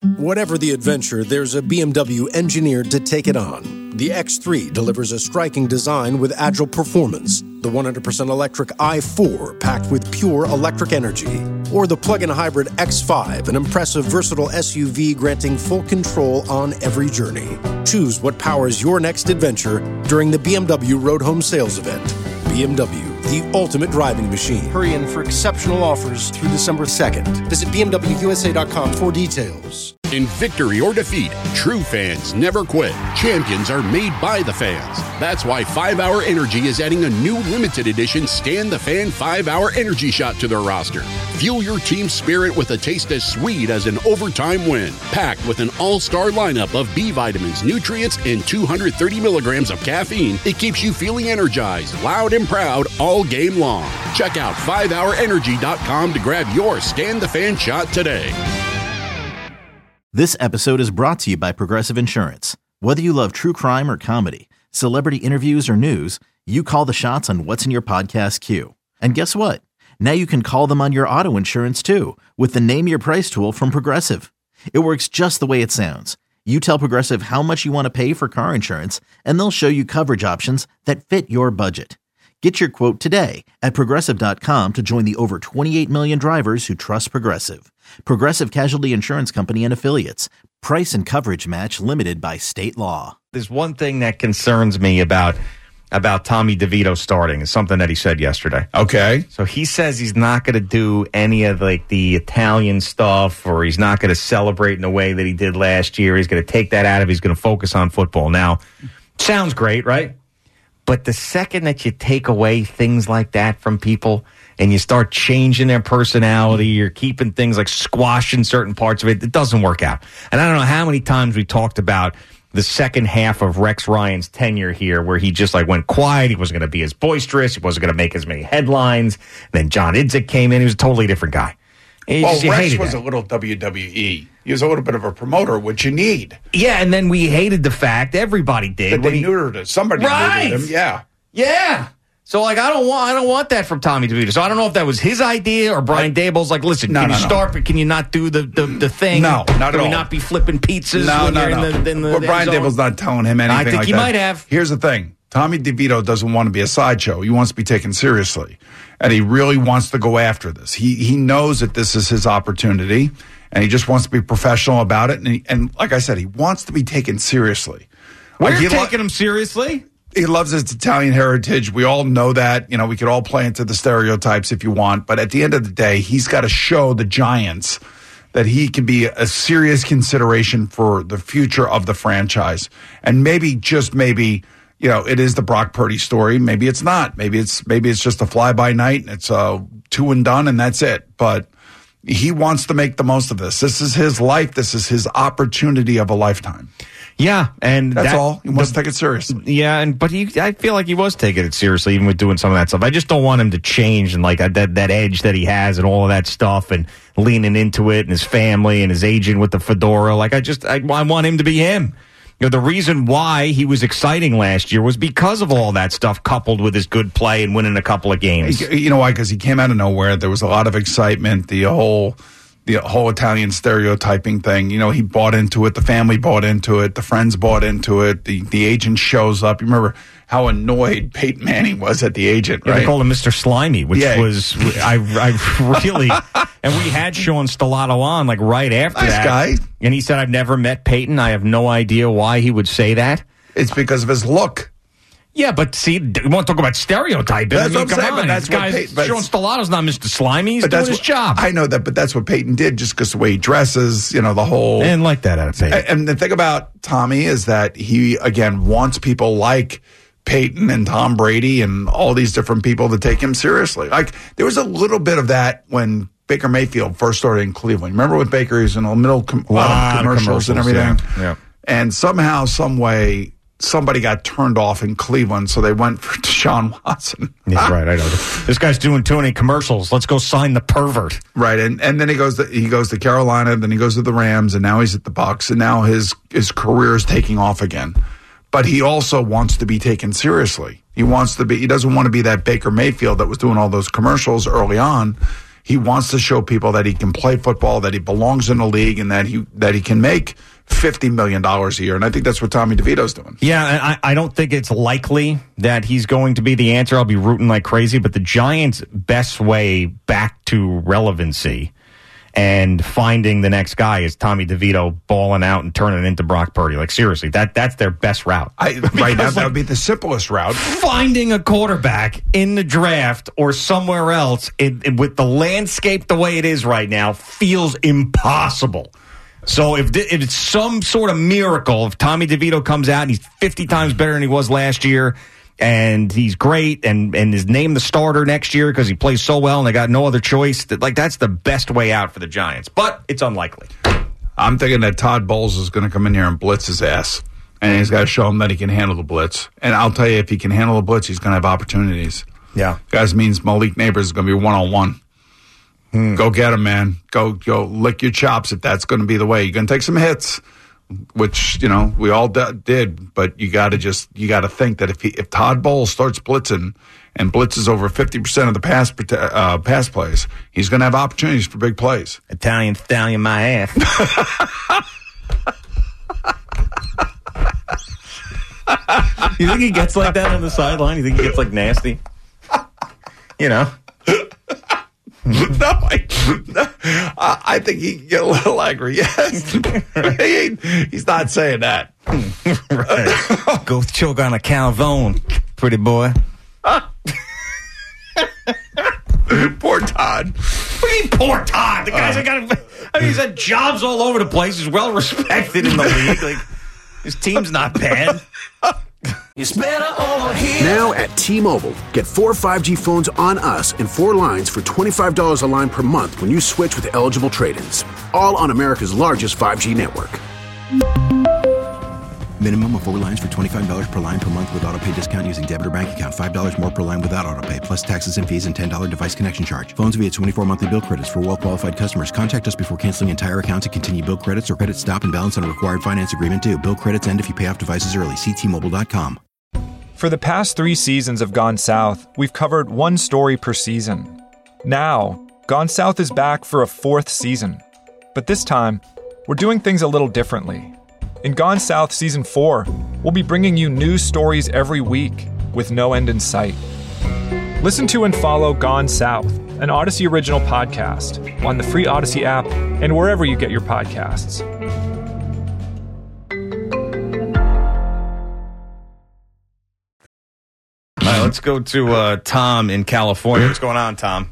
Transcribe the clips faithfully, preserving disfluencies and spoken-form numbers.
Whatever the adventure, there's a B M W engineered to take it on. The X three delivers a striking design with agile performance. The one hundred percent electric i four packed with pure electric energy. Or the plug-in hybrid X five, an impressive versatile S U V granting full control on every journey. Choose what powers your next adventure during the B M W Road Home Sales Event. B M W, the ultimate driving machine. Hurry in for exceptional offers through December second. Visit B M W U S A dot com for details. In victory or defeat, true fans never quit. Champions are made by the fans. That's why five hour Energy is adding a new limited edition Stand the Fan five hour Energy Shot to their roster. Fuel your team's spirit with a taste as sweet as an overtime win. Packed with an all-star lineup of B vitamins, nutrients, and two hundred thirty milligrams of caffeine, it keeps you feeling energized, loud, and proud all game long. Check out five hour energy dot com to grab your Stand the Fan shot today. This episode is brought to you by Progressive Insurance. Whether you love true crime or comedy, celebrity interviews or news, you call the shots on what's in your podcast queue. And guess what? Now you can call them on your auto insurance too with the Name Your Price tool from Progressive. It works just the way it sounds. You tell Progressive how much you want to pay for car insurance, and they'll show you coverage options that fit your budget. Get your quote today at Progressive dot com to join the over twenty-eight million drivers who trust Progressive. Progressive Casualty Insurance Company and Affiliates. Price and coverage match limited by state law. There's one thing that concerns me about about Tommy DeVito starting. Is something that he said yesterday. Okay. So he says he's not going to do any of like the Italian stuff, or he's not going to celebrate in the way that he did last year. He's going to take that out of it. He's going to focus on football. Now, sounds great, right? But the second that you take away things like that from people and you start changing their personality, you're keeping things like squashing certain parts of it, it doesn't work out. And I don't know how many times we talked about the second half of Rex Ryan's tenure here where he just like went quiet. He wasn't going to be as boisterous. He wasn't going to make as many headlines. Then John Idzik came in. He was a totally different guy. He well, just, Rex was that. a little W W E. He was a little bit of a promoter, which you need. Yeah, and then we hated the fact, everybody did. That they he, neutered it. Somebody right. neutered him, yeah. Yeah. So, like, I don't want I don't want that from Tommy DeVito. So I don't know if that was his idea or Brian I, Daboll's like, listen, no, can no, you no. start, but can you not do the, the, the thing? No, not can at all. Can we not be flipping pizzas no, when no, you're no. in the, in the Well, Brian zone? Daboll's not telling him anything I think like he that. might have. Here's the thing. Tommy DeVito doesn't want to be a sideshow. He wants to be taken seriously. And he really wants to go after this. He he knows that this is his opportunity, and he just wants to be professional about it. And, he, and like I said, he wants to be taken seriously. We're like taking lo- him seriously. He loves his Italian heritage. We all know that. You know, we could all play into the stereotypes if you want. But at the end of the day, he's got to show the Giants that he can be a serious consideration for the future of the franchise. And maybe, just maybe, you know, it is the Brock Purdy story. Maybe it's not. Maybe it's maybe it's just a fly-by-night and it's a two and done and that's it. But he wants to make the most of this. This is his life. This is his opportunity of a lifetime. Yeah, and that's that, all. He wants the, to take it seriously. Yeah, and but he, I feel like he was taking it seriously, even with doing some of that stuff. I just don't want him to change and like that that edge that he has and all of that stuff, and leaning into it, and his family and his agent with the fedora. Like I just, I, I want him to be him. You know, the reason why he was exciting last year was because of all that stuff, coupled with his good play and winning a couple of games. You know why? Because he came out of nowhere. There was a lot of excitement. The whole. The whole Italian stereotyping thing, you know, he bought into it. The family bought into it. The friends bought into it. The the agent shows up. You remember how annoyed Peyton Manning was at the agent, yeah, right? They called him Mister Slimy, which yeah. was, I, I really, and we had Sean Stellato on like right after nice that. Guy. And he said, I've never met Peyton. I have no idea why he would say that. It's because of his look. Yeah, but see, we want to talk about stereotyping. That's I mean, what I'm come saying, on. but that's this what guy's, Peyton, but Sean Stellato's not Mister Slimy. He's but doing that's his what, job. I know that, but that's what Peyton did just because the way he dresses, you know, the whole... I didn't like that out of Peyton. And the thing about Tommy is that he, again, wants people like Peyton and Tom Brady and all these different people to take him seriously. Like, there was a little bit of that when Baker Mayfield first started in Cleveland. Remember with Baker, he was in the middle com- a lot of commercials, commercials and everything? Yeah. yeah. And somehow, some way... somebody got turned off in Cleveland, so they went for Deshaun Watson. Yeah, right, I know. This guy's doing too many commercials. Let's go sign the pervert. Right, and and then he goes to he goes to Carolina, then he goes to the Rams, and now he's at the Bucs, and now his his career is taking off again. But he also wants to be taken seriously. He wants to be. He doesn't want to be that Baker Mayfield that was doing all those commercials early on. He wants to show people that he can play football, that he belongs in the league, and that he that he can make fifty million dollars a year. And I think that's what Tommy DeVito's doing. Yeah, and I, I don't think it's likely that he's going to be the answer. I'll be rooting like crazy. But the Giants' best way back to relevancy and finding the next guy is Tommy DeVito balling out and turning it into Brock Purdy. Like, seriously, that that's their best route. I, right now, like, that would be the simplest route. Finding a quarterback in the draft or somewhere else, it, it, with the landscape the way it is right now, feels impossible. So if, th- if it's some sort of miracle, if Tommy DeVito comes out and he's fifty times better than he was last year, and he's great, and, and is named the starter next year because he plays so well and they got no other choice, that, like, that's the best way out for the Giants. But it's unlikely. I'm thinking that Todd Bowles is going to come in here and blitz his ass, and he's got to show him that he can handle the blitz. And I'll tell you, if he can handle the blitz, he's going to have opportunities. Yeah. Guys, means Malik Neighbors is going to be one-on-one. Hmm. Go get him, man. Go, go lick your chops if that's going to be the way. You're going to take some hits, which, you know, we all d- did, but you got to just, you got to think that if he, if Todd Bowles starts blitzing and blitzes over fifty percent of the pass uh, pass plays, he's going to have opportunities for big plays. Italian stallion my ass. You think he gets like that on the sideline? You think he gets like nasty? You know? No, I, no, I think he can get a little angry. Yes, he, he's not saying that. Right. Go choke on a calzone, pretty boy. Poor Todd. What do you mean, poor Todd? The guy's uh, got. I mean, he's had jobs all over the place. He's well respected in the league. Like, his team's not bad. It's better over here. Now at T-Mobile, get four five G phones on us and four lines for twenty-five dollars a line per month when you switch with eligible trade-ins. All on America's largest five G network. Minimum of four lines for twenty-five dollars per line per month with autopay discount using debit or bank account. five dollars more per line without autopay, plus taxes and fees and ten dollars device connection charge. Phones via twenty-four monthly bill credits for well-qualified customers. Contact us before canceling entire account to continue bill credits or credit stop and balance on a required finance agreement due. Bill credits end if you pay off devices early. See T Mobile dot com. For the past three seasons of Gone South, we've covered one story per season. Now, Gone South is back for a fourth season. But this time, we're doing things a little differently. In Gone South Season four, we'll be bringing you new stories every week with no end in sight. Listen to and follow Gone South, an Odyssey original podcast, on the free Odyssey app and wherever you get your podcasts. All right, let's go to uh, Tom in California. What's going on, Tom?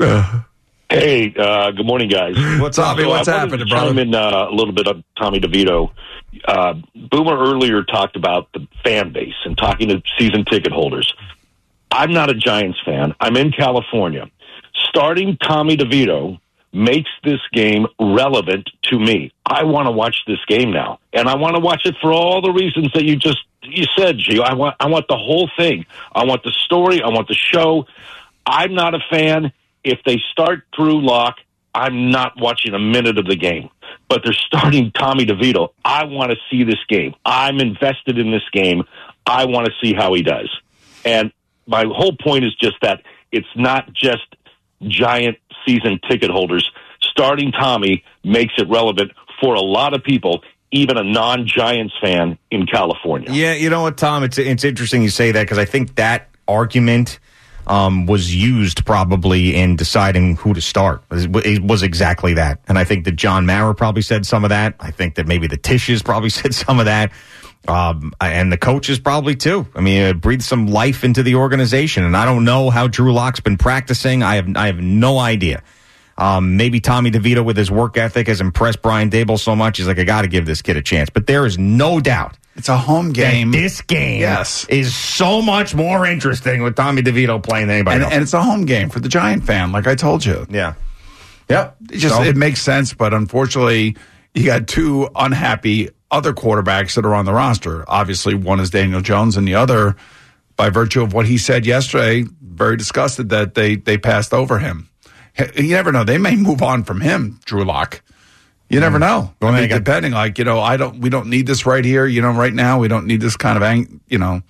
Hey, uh, good morning, guys. What's up? So what's happening, brother? Chime in uh, a little bit of Tommy DeVito. Uh, Boomer earlier talked about the fan base and talking to season ticket holders. I'm not a Giants fan. I'm in California. Starting Tommy DeVito makes this game relevant to me. I want to watch this game now, and I want to watch it for all the reasons that you just you said, Gio. I want I want the whole thing. I want the story. I want the show. I'm not a fan. If they start Drew Lock, I'm not watching a minute of the game. But they're starting Tommy DeVito. I want to see this game. I'm invested in this game. I want to see how he does. And my whole point is just that it's not just Giant season ticket holders. Starting Tommy makes it relevant for a lot of people, even a non-Giants fan in California. Yeah, you know what, Tom? It's it's interesting you say that because I think that argument um, was used probably in deciding who to start. It was exactly that. And I think that John Mara probably said some of that. I think that maybe the Tisches probably said some of that. Um, and the coaches probably too. I mean, it breathed some life into the organization. And I don't know how Drew Lock's been practicing. I have I have no idea. Um, maybe Tommy DeVito with his work ethic has impressed Brian Daboll so much. He's like, I got to give this kid a chance. But there is no doubt. It's a home game. This game yes. is so much more interesting with Tommy DeVito playing than anybody and, else. And it's a home game for the Giant fan, like I told you. Yeah. Yep. It just so. It makes sense, but unfortunately, you got two unhappy other quarterbacks that are on the roster. Obviously, one is Daniel Jones, and the other, by virtue of what he said yesterday, very disgusted that they, they passed over him. You never know. They may move on from him, Drew Lock. You never know. Well, I mean, got, depending, like, you know, I don't. We don't need this right here. You know, right now we don't need this kind of, ang- you know,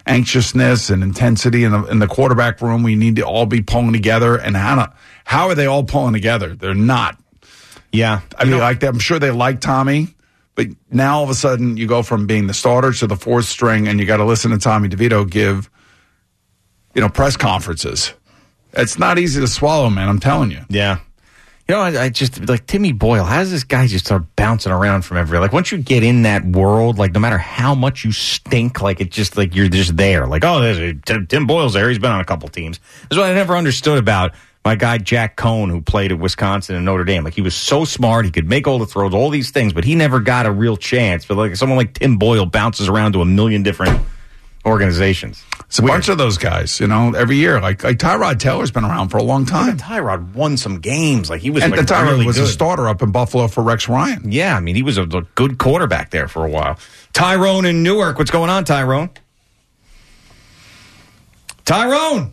anxiousness and intensity in the in the quarterback room. We need to all be pulling together. And how how are they all pulling together? They're not. Yeah, I mean, like I'm sure they like Tommy, but now all of a sudden you go from being the starter to the fourth string, and you got to listen to Tommy DeVito give, you know, press conferences. It's not easy to swallow, man. I'm telling you. Yeah. You know, I, I just, like, Timmy Boyle, how does this guy just start bouncing around from everywhere? Like, once you get in that world, like, no matter how much you stink, like, it's just, like, you're just there. Like, oh, there's a, Tim, Tim Boyle's there. He's been on a couple teams. That's what I never understood about my guy Jack Cohn, who played at Wisconsin and Notre Dame. Like, he was so smart. He could make all the throws, all these things, but he never got a real chance. But, like, someone like Tim Boyle bounces around to a million different organizations. It's a Weird. bunch of those guys, you know, every year. Like, like Tyrod Taylor's been around for a long time. Yeah, Tyrod won some games. Like, he was, and like, Tyrod really was good. a starter up in Buffalo for Rex Ryan. Yeah, I mean, he was a, a good quarterback there for a while. Tyrone in Newark. What's going on, Tyrone? Tyrone!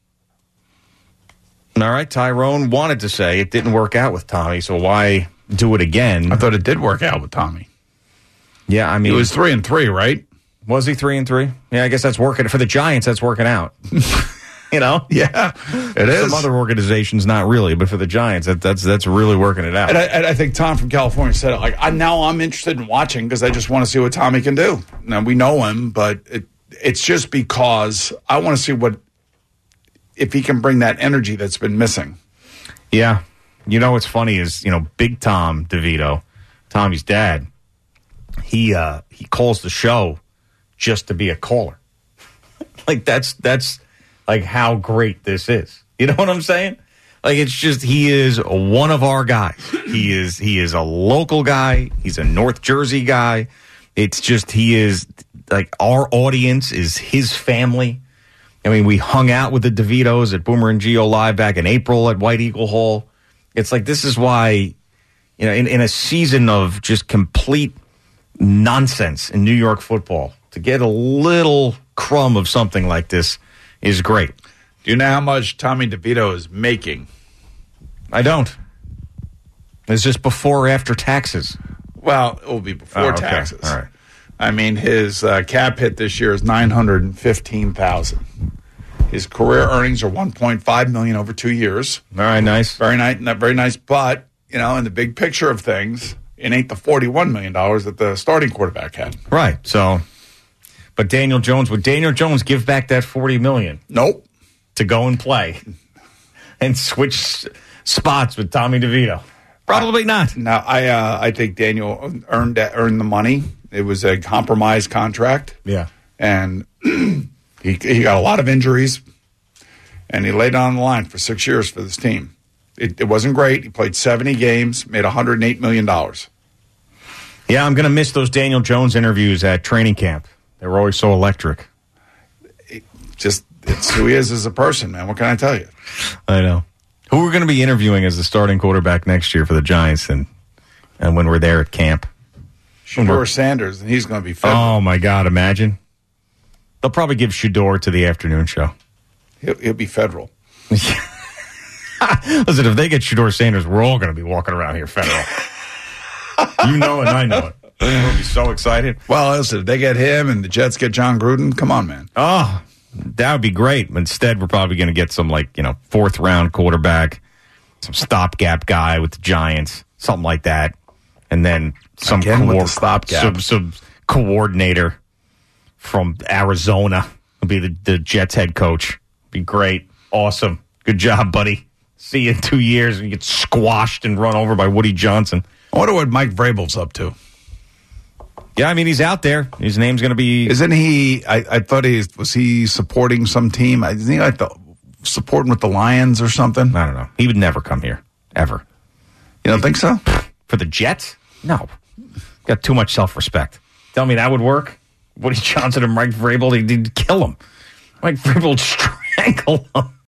All right, Tyrone wanted to say it didn't work out with Tommy, so why do it again? I thought it did work out with Tommy. Yeah, I mean... He was three and three, right? Was he three and three? Yeah, I guess that's working. For the Giants, that's working out. You know? Yeah, it is. Some other organizations, not really, but for the Giants, that, that's that's really working it out. And I, and I think Tom from California said it. Like, I, now I'm interested in watching because I just want to see what Tommy can do. Now, we know him, but it, it's just because I want to see what... if he can bring that energy that's been missing. Yeah. You know what's funny is, you know, Big Tom DeVito, Tommy's dad, he uh, he calls the show just to be a caller. Like, that's, that's like, how great this is. You know what I'm saying? Like, it's just, he is one of our guys. He is, he is a local guy. He's a North Jersey guy. It's just, he is, like, our audience is his family. I mean, we hung out with the DeVitos at Boomer and Gio Live back in April at White Eagle Hall. It's like, this is why, you know, in, in a season of just complete nonsense in New York football, to get a little crumb of something like this is great. Do you know how much Tommy DeVito is making? I don't. Is this before or after taxes? Well, it will be before oh, okay. taxes. All right. I mean, his uh, cap hit this year is nine hundred fifteen thousand dollars. His career earnings are one point five million dollars over two years. All right, nice. Very nice, very nice. But, you know, in the big picture of things, it ain't the forty-one million dollars that the starting quarterback had. Right. So, but Daniel Jones, would Daniel Jones give back that forty million dollars? Nope. To go and play and switch spots with Tommy DeVito? Probably not. No, I uh, I think Daniel earned that, earned the money. It was a compromise contract. Yeah. And he he got a lot of injuries, and he laid it on the line for six years for this team. It, it wasn't great. He played seventy games, made one hundred eight million dollars. Yeah, I'm going to miss those Daniel Jones interviews at training camp. They were always so electric. It just, it's who he is as a person, man. What can I tell you? I know. Who we're going to be interviewing as the starting quarterback next year for the Giants and, and when we're there at camp? Shedeur Sanders, and he's going to be fed. Oh, my God, imagine. They'll probably give Shedeur to the afternoon show. He'll, he'll be federal. Listen, if they get Shedeur Sanders, we're all going to be walking around here federal. You know it, I know it. We'll be so excited. Well, listen, if they get him and the Jets get John Gruden, come on, man. Oh, that would be great. Instead, we're probably going to get some, like, you know, fourth-round quarterback, some stopgap guy with the Giants, something like that. And then some, Again, with coor- the stopgap. some, some coordinator from Arizona will be the, the Jets head coach. Be great. Awesome. Good job, buddy. See you in two years and you get squashed and run over by Woody Johnson. I wonder what Mike Vrabel's up to. Yeah, I mean, he's out there. His name's going to be... Isn't he... I, I thought he... Was he supporting some team? Isn't he like the, supporting with the Lions or something? I don't know. He would never come here. Ever. You don't think so? For the Jets? No. Got too much self-respect. Tell me that would work? Woody Johnson and Mike Vrabel, they'd kill him. Mike Vrabel would strangle him.